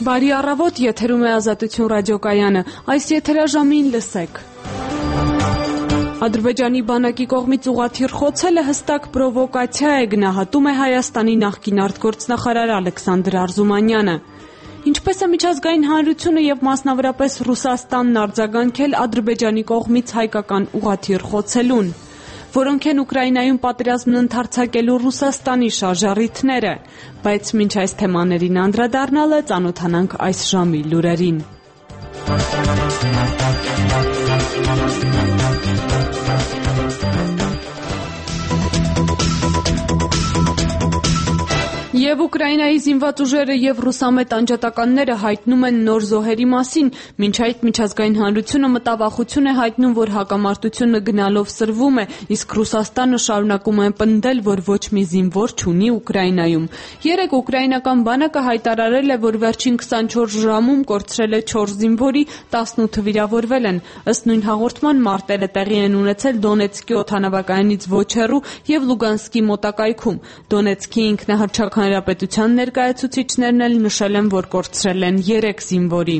Բարի առավոտ, եթերում է Ազատություն ռադիոկայանը, այս եթերաժամին լսեք։ Ադրբեջանի բանակի կողմից ուղղաթիռ խոցելը հստակ պրովոկացիա է, գնահատում է Հայաստանի նախկին արտգործնախարար Ալեքսանդր Արզումանյանը։ Ինչպես է միջազգային հանրությունը եւ մասնավորապես Ռուսաստանն արձագանքել Ադրբեջանի կողմից հայկական ուղղաթիռ խոցելուն։ Որոնք են Ուկրաինայում պատերազմն ընդարձակելու Ռուսաստանի շարժառիթները, բայց մինչ այս թեմաներին անդրադառնալը ծանոթանանք այս ժամի լուրերին։ Եվ Ուկրաինայի զինված ուժերը եւ ռուսամետ անջատականները հայտնում են նոր զոհերի մասին, մինչ այդ միջազգային հանրությունը մտավախություն է հայտնում, որ հակամարտությունը գնալով սրվում է, իսկ Ռուսաստանը շարունակում է պնդել, որ ոչ մի զինվոր չունի Ուկրաինայում։ Երեկ ուկրաինական բանակը հայտարարել է, որ վերջին 24 ժամում կորցրել է 4 զինվորի, 18 վիրավորվել են։ Ըստ նույն հաղորդման մարտերը տեղի են ունեցել Դոնեցկի օդանավակայանից ոչ հեռու եւ Լուգանսկի մոտակայքում։ Դոնեցկի ինքնահռչակ Հանրապետության ներկայացուցիչներն էլ նշել են, որ կորցրել են 3 զինվորի։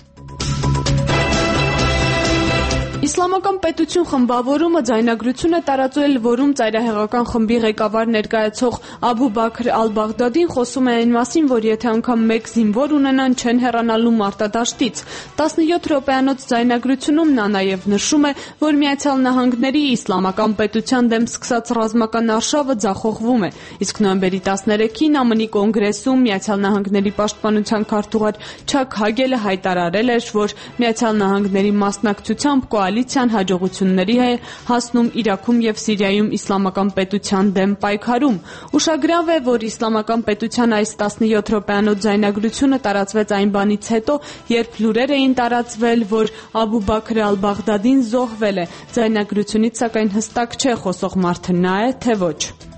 Իսլամական պետություն խմբավորումը ձայնագրություն է տարածել, որում ծայրահեղական խմբի ղեկավար ներկայացող Աբու Բաքր Ալ-Բաղդադին խոսում է այն մասին, որ եթե անգամ 1 զինվոր ունենան, չեն հեռանալու մարտադաշտից։ 17 րոպեանոց ձայնագրությունում նա նաև նշում է, որ Միացյալ Նահանգների Իսլամական պետության դեմ սկսած ռազմական արշավը ձախողվում է։ Իսկ նոյեմբերի 13-ին ԱՄՆ-ի կոնգրեսում Միացյալ Նահանգների պաշտպանության քարտուղար Չակ Հագելը հայտարարել էր, որ Միացյալ Նահանգների մասնակցությամբ կոալիցիան հաջողությունների է հասնում Իրաքում եւ Սիրիայում իսլամական պետության դեմ պայքարում։ Ուշագրավ է, որ իսլամական պետության այս 17 րոպեանոց ձայնագրությունը տարածվեց այն բանից հետո, երբ լուրեր էին տարածվել, որ Աբու Բաքր Ալ-Բաղդադին զոհվել է։ Ձայնագրությունից սակայն հստակ չէ խոսող մարդը նա է, թե ոչ։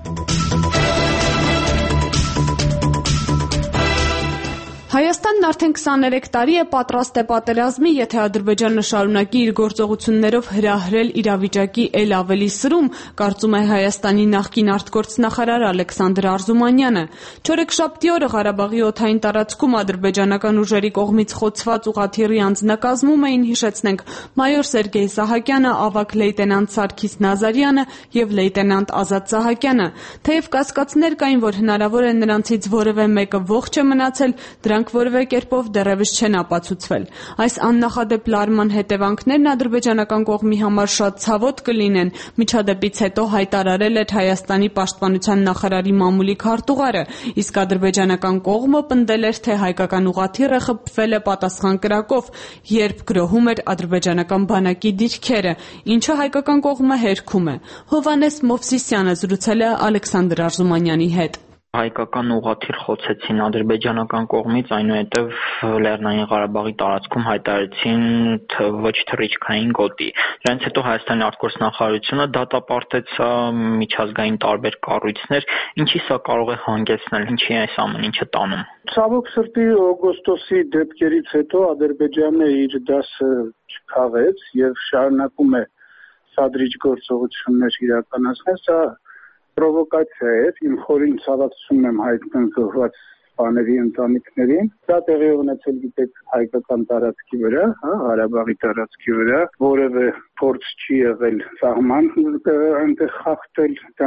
Հայաստանն արդեն 23 տարի է պատրաստ է պատերազմի, եթե Ադրբեջանը շարունակի իր գործողություններով հրահրել իրավիճակի էլ ավելի սրում, կարծում է Հայաստանի նախկին արտգործնախարար Ալեքսանդր Արզումանյանը։ Չորեքշաբթի օրը Ղարաբաղի օդային տարածքում ադրբեջանական ուժերի կողմից խոցված ուղղաթիռի անձնակազմում էին, հիշեցնենք, մայոր Սերգեյ Սահակյանը, ավագ լեյտենանտ Սարգիս Նազարյանը եւ լեյտենանտ Ազատ Սահակյանը։ Թեև կասկածներ կային, որ հնարավոր է նրանցից որևէ մեկը ողջ է մնացել, դրանք որևէ կերպով դեռևս չեն ապացուցվել։ Այս աննախադեպ լարման հետևանքներն ադրբեջանական կողմի համար շատ ցավոտ կլինեն, միջադեպից հետո հայտարարել էր Հայաստանի պաշտպանության նախարարի մամուլի քարտուղարը, իսկ ադրբեջանական կողմը պնդել էր, թե հայկական ուղղաթիռը խփվել է պատասխան կրակով, երբ գրոհում էր ադրբեջանական բանակի դիրքերը, ինչը հայկական կողմը հերքում է։ Հովհաննես Մովսիսյանը զրուցել է Ալեքսանդր Արզումանյանի հետ։ Հայկական ուղղաթիռ խոցեցին ադրբեջանական կողմից, այնուհետև Լեռնային Ղարաբաղի տարածքում հայտարարեցին ոչ թռիչքային գոտի։ Դրանից հետո Հայաստանի արտգործնախարարությունը դատապարտեց միջազգային տարբեր կառույցներ, ինչի սա կարող է հանգեցնել, ինչի այս ամեն ինչը տանում։ Ցավոք սրտի օգոստոսի դեպքերից հետո Ադրբեջանը իր դասը չքաղեց եւ շարունակում է սադրիչ գործողություններ իրականացնել։ Սա պրովոկացիա է, իմ խորին ցավակցությունն եմ հայտնում զոհված սպաների ընտանիքներին։ Դա տեղի ունեցել գիտեք հայկական տարածքի վրա, Ղարաբաղի տարածքի վրա, որևէ փորձ չի եղել սահման այնտեղ խախտել, դա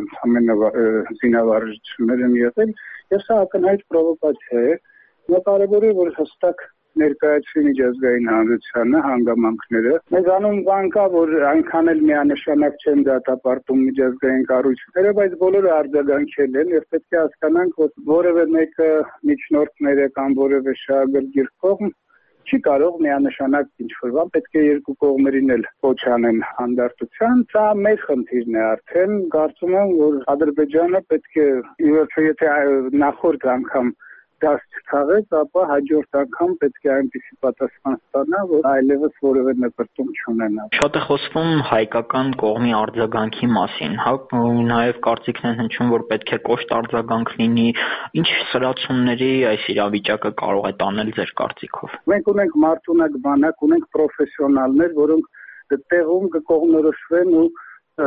զինավարժություններ են եղել, եւ սա ակնհայտ պրովոկացիա է։ Նա կարևոր է, որ հստակ ներկայացվի միջազգային հանրությանը հանգամանքները։ Մեզանում բան կա, որ այնքան էլ միանշանակ չեն դատապարտում միջազգային կառույցները, բայց բոլորը արձագանքել են եւ պետք է հասկանանք, որ որևէ մեկը միջնորդները կամ որևէ շահագրգիռ կողմ չի կարող միանշանակ ինչ-որ բան, պետք է երկու կողմերին էլ կոչ անեն հանդարտության։ Սա մեր խնդիրն է արդեն։ Կարծում եմ, որ Ադրբեջանը պետք է եթե նախորդ անգամ դաս չքաղեց, ապա հաջորդ անգամ պետք է այնպիսի պատասխան ստանա, որ այլևս որևէ նկրտում չունենա։ Շատ է խոսվում հայկական կողմի արձագանքի մասին, նաև կարծիքն են հնչում, որ պետք է կոշտ արձագանք լինի։ Ինչ սրացումների այս իրավիճակը կարող է տանել ձեր կարծիքով։ Մենք ունենք մարդունակ բանակ, ունենք պրոֆեսիոնալներ, որոնք տեղում կկողմնորոշվեն ու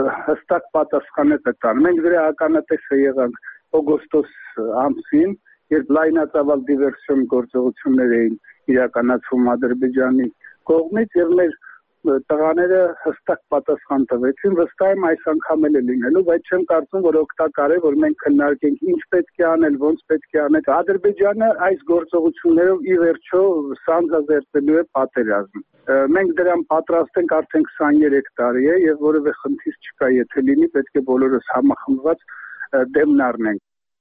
հստակ պատասխան կտան։ Մենք դրա ականատեսը եղանք օգոստոս ամսին, երբ լայնածավալ դիվերսիոն գործողություններ էին իրականացվում Ադրբեջանի կողմից եւ մեր տղաները հստակ պատասխան տվեցին, վստահ եմ այս անգամ էլ է լինելու, բայց չեմ կարծում, որ օգտակար է, որ մենք քննարկենք ինչ պետք է անել, ոնց պետք է անել։ Ադրբեջանը այս գործողություններով ի վերջո սանձազերծելու է պատերազմ։ Մենք դրան պատրաստ ենք արդեն 23 տարի է եւ որևէ խնդիր չկա, եթե լինի, պետք է բոլորս համախմբված դեմն առնենք։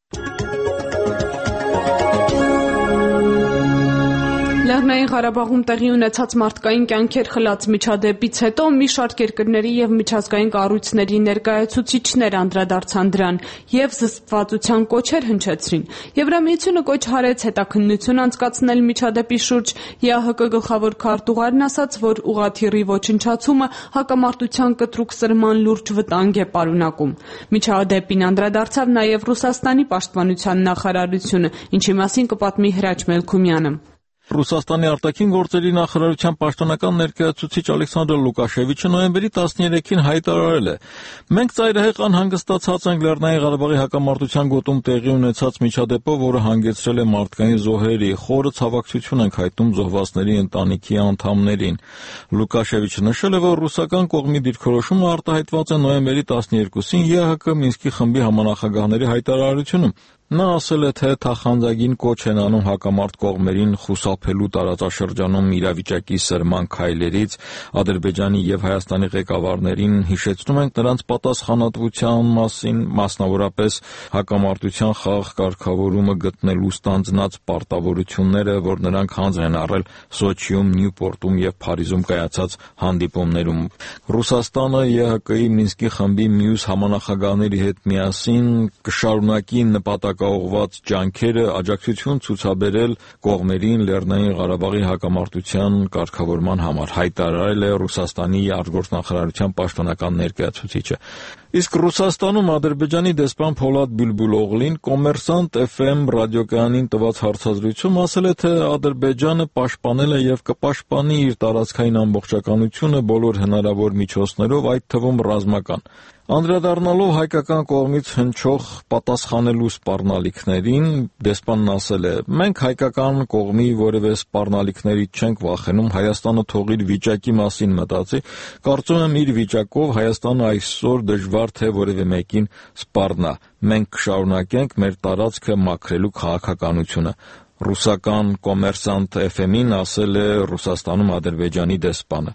Լեռնային Ղարաբաղում տեղի ունեցած մարդկային կյանքեր խլած միջադեպից հետո մի շարք երկրների եւ միջազգային կառույցների ներկայացուցիչներ անդրադարձան դրան եւ զսպվածության կոչեր հնչեցրին։ Եվրամիությունը կոչ հարեց հետաքննություն անցկացնել միջադեպի շուրջ, ԵԱՀԿ գլխավոր քարտուղարն ասաց, որ ուղղաթիռի ոչնչացումը հակամարտության կտրուկ սրման լուրջ վտանգ է պարունակում։ Միջադեպին անդրադարձավ նաեւ Ռուսաստանի պաշտպանության նախարարությունը, ինչի մասին կպատմի Հրաչ Մելքումյանը։ Ռուսաստանի արտաքին գործերի նախարարության պաշտոնական ներկայացուցիչ Ալեքսանդր Լուկաշևիչը նոյեմբերի 13-ին հայտարարել է. «Մենք ծայրահեղ անհանգստացած ենք Լեռնային Ղարաբաղի հակամարտության գոտում տեղի ունեցած միջադեպով, որը հանգեցրել է մարդկային զոհերի, խորը ցավակցություն ենք հայտնում զոհվածների ընտանիքի անդամներին»։ Լուկաշևիչը նշել է, որ ռուսական կողմի դիրքորոշումը արտահայտված է նոյեմբերի 12-ին ԵԱՀԿ Մինսկի խմբի համանախագահների հայտարարությունում։ Նա ասել է, թե թախանձագին կոչ են անում հակամարտ կողմերին խուսափելու տարածաշրջանում իրավիճակի սրման քայլերից, Ադրբեջանի եւ Հայաստանի ղեկավարներին հիշեցնում ենք նրանց պատասխանատվության մասին, մասնավորապես հակամարտության խաղաղ կարգավորումը գտնելու ստանձնած պարտավորությունները, որ նրանք հանձն են առել Սոչիում, Նյուպորտում եւ Փարիզում կայացած հանդիպումներում։ Ռուսաստանը ԵԱՀԿ-ի Մինսկի խմբի մյուս համանախագահների հետ միասին կշարունակի նպատակաուղղված ջանքերը աջակցություն ցուցաբերել կողմերին Լեռնային Ղարաբաղի հակամարտության կարգավորման համար, հայտարարել է Ռուսաստանի արտգործնախարարության պաշտոնական ներկայացուցիչը։ Իսկ Ռուսաստանում Ադրբեջանի դեսպան Փոլադ Բյուլբուլօղլին Կոմերսանտ FM ռադիոկայանին տված հարցազրույցում ասել է, թե Ադրբեջանը պաշտպանել է եւ կպաշտպանի իր տարածքային ամբողջականությունը բոլոր հնարավոր միջոցներով, այդ թվում ռազմական։ Անդրադառնալով հայկական կողմից հնչող պատասխանելու սպառնալիքներին, դեսպանն ասել է. «Մենք հայկական կողմի որևէ սպառնալիքներից չենք վախենում, Հայաստանը թող իր վիճակի մասին մտածի, կարծում եմ իր վիճակով Հայաստանը այսօր դժվար թե որևէ մեկին սպառնա, մենք կշարունակենք մեր տարածքը մաքրելու քաղաքականությունը»։ Ռուսական Կոմերսանտ FM-ին ասել է Ռուսաստանում Ադրբեջանի դեսպանը։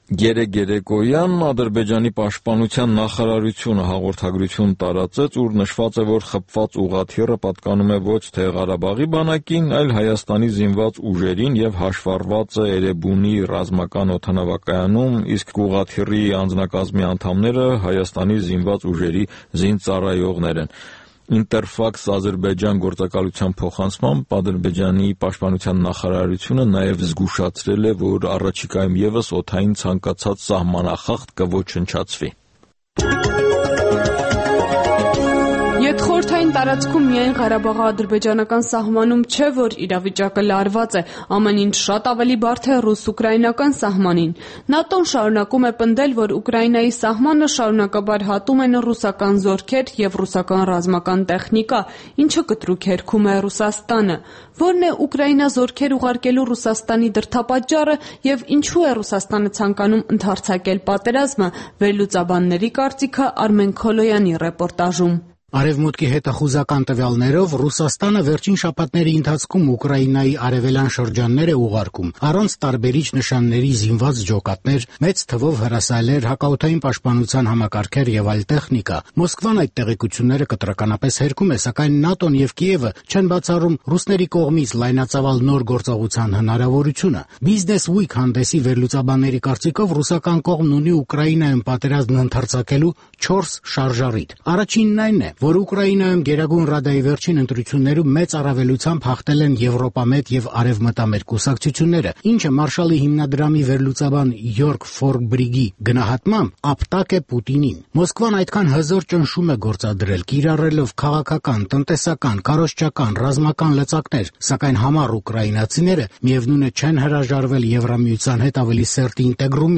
Երեկոյան Ադրբեջանի պաշտպանության նախարարությունը հաղորդագրություն տարածեց, ուր նշված է, որ խփված ուղղաթիռը պատկանում է ոչ թե Ղարաբաղի բանակին, այլ Հայաստանի զինված ուժերին եւ հաշվառված է Էրեբունի ռազմական օդանավակայանում, իսկ ուղղաթիռի անձնակազմի անդամները Հայաստանի զինված ուժերի զինծառայողներ են։ Ինտերֆաքս Ադրբեջան գործակալության փոխանցմամբ Ադրբեջանի պաշտպանության նախարարությունը նաև զգուշացրել է, որ առաջիկայում եւս օդային ցանկացած սահմանախախտ կոչնչացվի։ Ետխորհրդային տարածքում միայն Ղարաբաղի-ադրբեջանական սահմանում չէ, որ իրավիճակը լարված է, ամեն ինչ շատ ավելի բարդ է ռուս-ուկրաինական սահմանին։ ՆԱՏՕ-ն շարունակում է պնդել, որ Ուկրաինայի սահմանը շարունակաբար հատում են ռուսական զորքեր եւ ռուսական ռազմական տեխնիկա, ինչը կտրուկ հերքում է Ռուսաստանը։ Որն է Ուկրաինա զորքեր ուղարկելու Ռուսաստանի դրդապատճառը եւ ինչու է Ռուսաստանը ցանկանում ընդհարձակել պատերազմը, վերլուծաբանների կարծիքը Արմեն Քոլոյանի ռեպորտաժում։ Արևմուտքի հետախուզական տվյալներով Ռուսաստանը վերջին շաբաթների ընթացքում Ուկրաինայի արևելյան շրջաններ է ուղարկում առանց տարբերիչ նշանների զինված ջոկատներ, մեծ թվով հրասայլեր, հակաօդային պաշտպանության համակարգեր եւ այլ տեխնիկա։ Մոսկվան այդ տեղեկությունները կտրականապես հերքում է, սակայն ՆԱՏՕ-ն եւ Կիևը չեն բացառում ռուսների կողմից լայնածավալ նոր գործողության հնարավորությունը։ Business Week հանդեսի վերլուծաբանների կարծիքով ռուսական կողմն ունի Ուկրաինայում պատերազմն ընդարձակելու 4 շարժառիթ։ Առաջինն այն է, որ Ուկրաինայում Գերագույն Ռադայի վերջին ընտրություններում մեծ առավելությամբ հաղթել են Եվրոպամետ եւ Արևմտամետ կուսակցությունները, ինչը Մարշալի հիմնադրամի վերլուծաբան Յորգ Ֆորբրիգի գնահատմամբ ապտակ է Պուտինին։ Մոսկվան այդքան հզոր ճնշում է գործադրել, կիրառելով քաղաքական, տնտեսական, քարոզչական, ռազմական լծակներ, սակայն համառ ուկրաինացիները միևնույն է չեն հրաժարվել Եվրամիության հետ ավելի սերտ ինտեգրումից։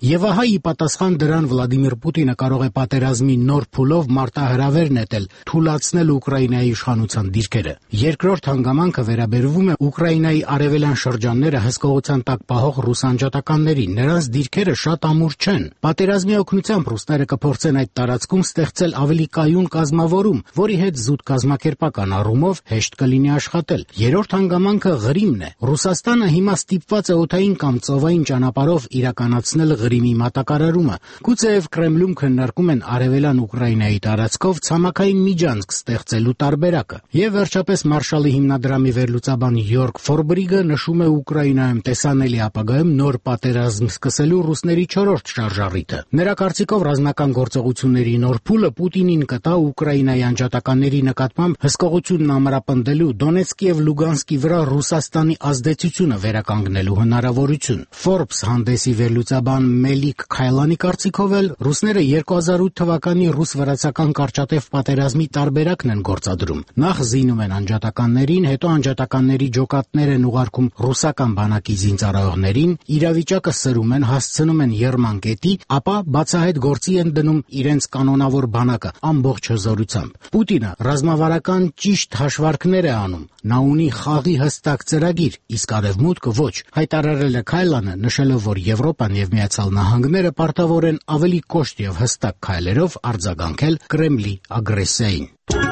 Եվ ահա ի պատասխան դրան Վլադիմիր Պուտինը կարող է պատերազմի նոր փուլով մարտահրավեր նետել, թուլացնել Ուկրաինայի իշխանության դիրքերը։ Երկրորդ հանգամանքը վերաբերվում է Ուկրաինայի արևելյան շրջանները հսկողության տակ պահող ռուս անջատականներին, նրանց դիրքերը շատ ամուր չեն։ Պատերազմի օգնությամբ ռուսները կփորձեն այդ տարածքում ստեղծել ավելի կայուն կազմավորում, որի հետ զուտ կազմակերպական առումով հեշտ կլինի աշխատել։ Երրորդ հանգամանքը Ղրիմն է։ Ռուսաստանը հիմա ստիպված է օդային կամ ծովային ճանապարհով իրականացնել Ղրիմի մատակարարումը։ Գուցեև Կրեմլում քննարկում են արևելյան Ուկրաինայի տարածքով ցամաքային միջանցք ստեղծելու տարբերակը։ Եվ վերջապես Մարշալի հիմնադրամի վերլուծաբան Յորգ Ֆորբրիգը նշում է Ուկրաինայում տեսանելի ապագայում նոր պատերազմ սկսելու ռուսների 4-րդ շարժառիթը։ Նրա կարծիքով ռազմական գործողությունների նոր փուլը Պուտինին կտա Ուկրաինայի անջատականների նկատմամբ հսկողությունն ամրապնդելու, Դոնեցկի եւ Լուգանսկի վրա Ռուսաստանի ազդեցությունը վերականգնելու հնարավորություն։ Forbes հանդեսի վերլուծաբան Մելիք Քայլանի կարծիքով էլ ռուսները 2008 թվականի ռուս-վրացական կարճատև պատերազմի տարբերակն են գործադրում։ Նախ զինում են անջատականներին, հետո անջատականների ջոկատներ են ուղարկում ռուսական բանակի զինծառայողներին, իրավիճակը սրում են, հասցնում են եռմանկետի, ապա բացահայտ գործի են դնում իրենց կանոնավոր բանակը ամբողջ հզորությամբ։ Պուտինը ռազմավարական ճիշտ հաշվարկներ է անում։ Նա ունի խաղի հստակ ծրագիր, իսկ Արևմուտքը ոչ, հայտարարել է Քայլանը, նշելով, որ Եվրոպան եւ Միացյալ Նահանգները պարտավոր են ավելի կոշտ եւ հստակ քայլերով արձագանքել Կրեմլի ագրեսիային։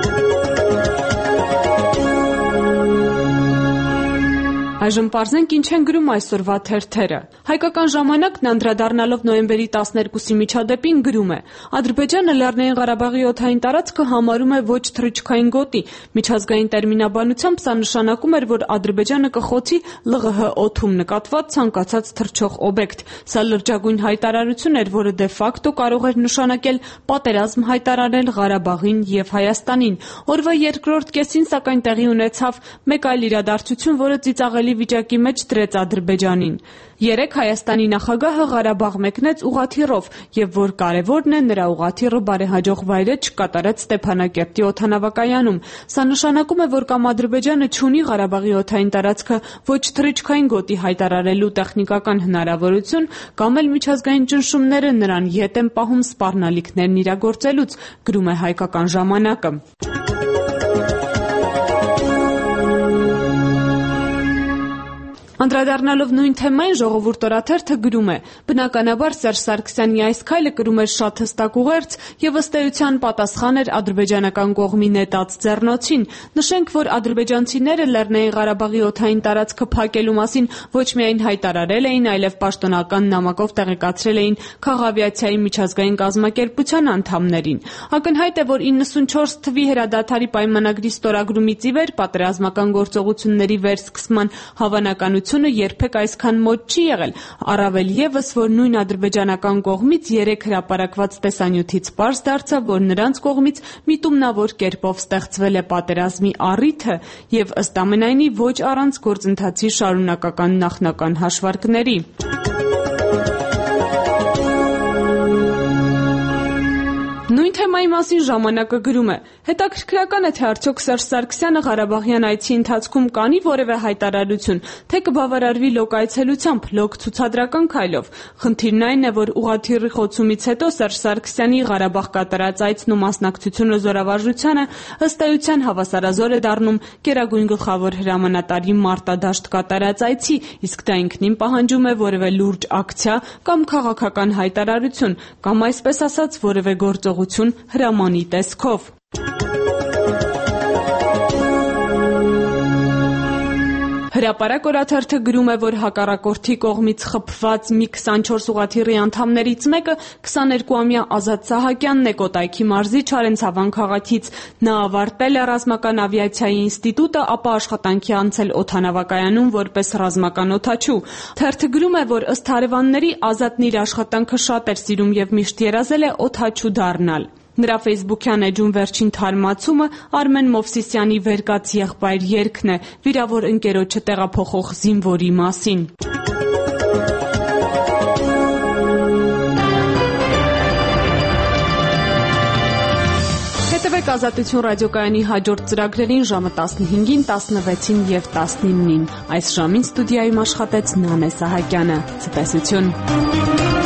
Այժմ պարզենք ինչ են գրում այսօրվա թերթերը։ Հայկական ժամանակն անդրադառնալով նոյեմբերի 12-ի միջադեպին գրում է. Ադրբեջանը Լեռնային Ղարաբաղի օդային տարածքը համարում է ոչ թռիչքային գոտի։ Միջազգային տերմինաբանությամբ սա նշանակում էր, որ Ադրբեջանը կխոցի ԼՂՀ օդում նկատված ցանկացած թռչող օբյեկտ։ Սա լրջագույն հայտարարություն էր, որը դե ֆակտո կարող էր նշանակել պատերազմ հայտարարել Ղարաբաղին եւ Հայաստանին։ Օրվա երկրորդ կեսին սակայն տեղի ունեցավ մեկ այլ իրադարձություն, որը ծիծաղելի վիճակի մեջ դրեց Ադրբեջանին։ Երեկ Հայաստանի նախագահը Ղարաբաղ մեկնեց ուղղաթիռով եւ որ կարեւորն է նրա ուղղաթիռը բարեհաջող վայրը չկատարեց Ստեփանակերտի օդանավակայանում։ Սա նշանակում է, որ կամ Ադրբեջանը չունի Ղարաբաղի օդային տարածքը ոչ թռիչքային գոտի հայտարարելու տեխնիկական հնարավորություն, կամ էլ միջազգային ճնշումները նրան ետ են պահում սպառնալիքներն իրագործելուց, գրում է Հայկական ժամանակը։ Անդրադառնալով նույն թեմային Ժողովուրդ օրաթերթը գրում է. բնականաբար Սերժ Սարգսյանի այս քայլը կրում էր շատ հստակ ուղերձ եւ ըստ էության պատասխան էր ադրբեջանական կողմի նետած ձեռնոցին։ Նշենք, որ ադրբեջանցիները Լեռնային Ղարաբաղի օդային տարածքը փակելու մասին ոչ միայն հայտարարել էին, այլև պաշտոնական նամակով տեղեկացրել էին Քաղավիացիայի միջազգային կազմակերպության անդամներին։ Ակնհայտ է, որ 94 թվի հրադադարի պայմանագրի ստորագրումից ի վեր պատերազմական գործողությունների վերսկսման հավանականությունը երբեք այսքան մոտ չի եղել, առավել ևս, որ նույն ադրբեջանական կողմից երեք հրապարակված տեսանյութից պարզ դարձավ, որ նրանց կողմից միտումնավոր կերպով ստեղծվել է պատերազմի առիթը եւ ըստ ամենայնի ոչ առանց գործընթացի շարունակական նախնական հաշվարկների։ Նույն թեմայի մասին ժամանակը գրում է. հետաքրքրական է, թե արդյոք Սերժ Սարգսյանը Ղարաբաղյան այցի ընթացքում կանի որևէ հայտարարություն, թե կբավարարվի լոկ այցելությամբ, լոկ ցուցադրական քայլով։ Խնդիրն այն է, որ ուղղաթիռի խոցումից հետո Սերժ Սարգսյանի Ղարաբաղ կատարած այցն ու մասնակցությունը զորավարժությանը ըստ էության հավասարազոր է դառնում Գերագույն գլխավոր հրամանատարի մարտադաշտ կատարած այցի, իսկ դա ինքնին պահանջում է որևէ լուրջ ակցիա կամ քաղաքական հայտարարություն, կամ այսպես ասած որևէ գործողություն հրամանի տեսքով։ Հրապարակ օրաթերթը գրում է, որ հակառակորդի կողմից խփված մի 24 ուղղաթիռի անդամներից մեկը 22-ամյա Ազատ Սահակյանն է Կոտայքի մարզի Չարենցավան քաղաքից։ Նա ավարտել է ռազմական ավիացիայի ինստիտուտը, ապա աշխատանքի անցել օդանավակայանում որպես ռազմական օդաչու։ Թերթը գրում է, որ ըստ հարևանների Ազատն իր աշխատանքը շատ էր սիրում եւ միշտ երազել է օդաչու դառնալ։ Նրա ֆեյսբուքյան էջում վերջին թարմացումը Արմեն Մովսիսյանի «Վերկաց եղբայր» երգն է, վիրավոր ընկերոջը տեղափոխող զինվորի մասին։ Հետևեք Ազատություն ռադիոկայանի հաջորդ ծրագրերին ժամը 15-ին, 16-ին եւ 19-ին։ Այս ժամին ստուդիայում աշխատեց Նանե Սահակյանը։ Ցտեսություն։